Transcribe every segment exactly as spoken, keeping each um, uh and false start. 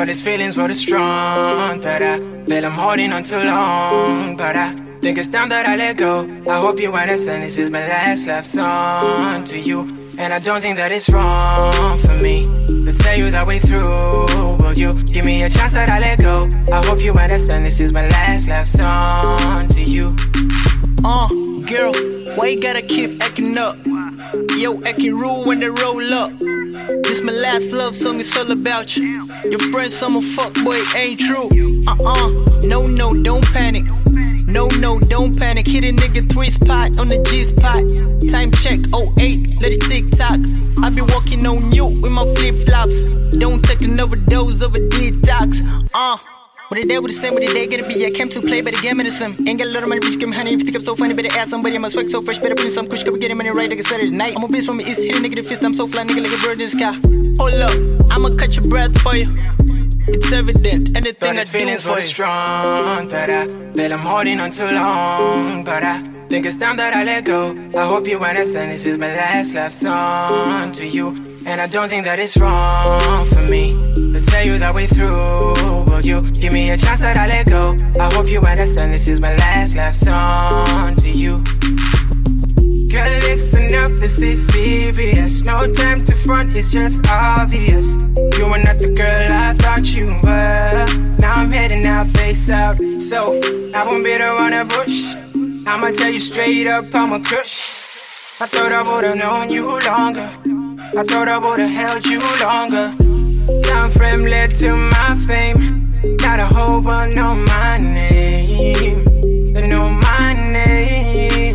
Thought these feelings were too strong, that I feel I'm holding on too long, but I think it's time that I let go. I hope you understand this is my last love song to you, and I don't think that it's wrong for me to tell you that way through. Will you give me a chance that I let go? I hope you understand this is my last love song to you. Uh, girl, why you gotta keep acting up? Yo, acting rude when they roll up. This my last love song, it's all about you. Your friends, I'm a fuckboy, ain't true. Uh-uh, no, no, don't panic. No, no, don't panic. Hit a nigga three spot on the G-spot. Time check, oh eight, let it tick-tock. I be walking on you with my flip-flops. Don't take an overdose of a detox. Uh What the day with the same, what the day gonna be? I came to play, but the game is some. Ain't got a lot of money, bitch, give me honey. If you think I'm so funny, better ask somebody. I'm a swag so fresh, better put in some kush, could be getting money right like I said at night. I'm a bitch from the east, hit a nigga the fist, I'm so fly, nigga, like a bird in the sky. Hold up, I'ma cut your breath for you. It's evident, anything I do feelings for were strong, that I feel I'm holding on too long, but I think it's time that I let go. I hope you understand this is my last love song to you, and I don't think that it's wrong for me to tell you that way through. Will you give me a chance that I let go? I hope you understand this is my last love song to you. Girl, listen up, this is serious. No time to front, it's just obvious. You are not the girl I thought you were. Now I'm heading out, face out. So, I won't beat around the bush. I'ma tell you straight up, I'm a kush. I thought I would've known you longer. I thought I would've held you longer. Time frame led to my fame. Not a whole one know my name. They know my name.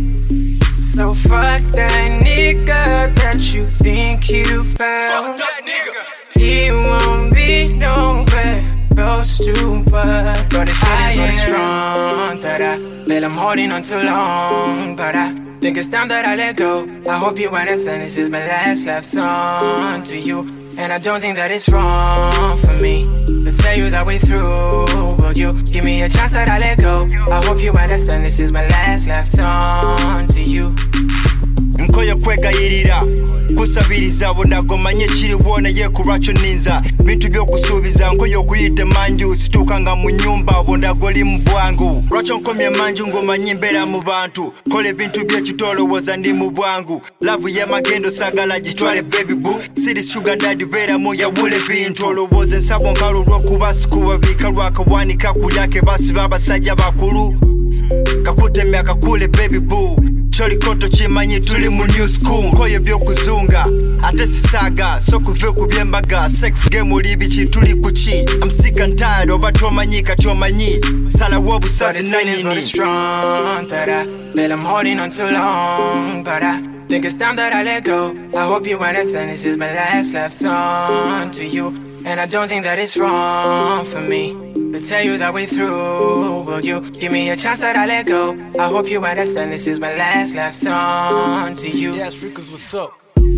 So fuck that nigga that you think you found. Fuck that nigga. He won't be nowhere close to but But his feelings really strong, that I feel I'm holding on too long, but I think it's time that I let go. I hope you understand this is my last love song to you, and I don't think that it's wrong for me to tell you that way through. Will you give me a chance that I let go? I hope you understand this is my last love song to you. Nkoyo kwegayirira kusabiriza bonagomanye kiriwo naye kulwacho ninza bintu byokusubiza nkoyo kuyite manju situkanga mu nyumba bondagoli mu bwangu lwacho nkomye manju ngomanyi mbera mu bantu kole bintu byekitolowoza ndi mu bwangu love ya magendo sagala gitwale baby boo siri sugar daddy vera mu ya wule bintu olowoze nsabo nkalo lwokuba sikuba bika lwakawanika kulyake basi babasajja bakulu kakutemya kakule baby boo Choli koto chimanyi tuli mu new school Koye byokuzunga, ate sisaga So kuve kubyembaga, sex game ulibi chituli kuchi I'm sick and tired, oba tomanyi katomanyi Sala wobu sazi nanyini But it's strong, that I feel I'm holding on too long, but I think it's time that I let go. I hope you understand this is my last love song to you, and I don't think that it's wrong for me to tell you that way through. Will you give me a chance that I let go? I hope you understand this is my last love song to you. Yes, Freakers, what's up?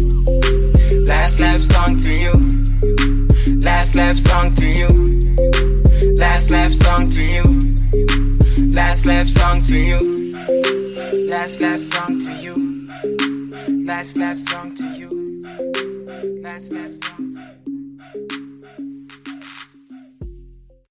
Last love song to you. Last love song to you. Last love song to you. Last love song to you. Last love song to you. Last love song to you. Last love song.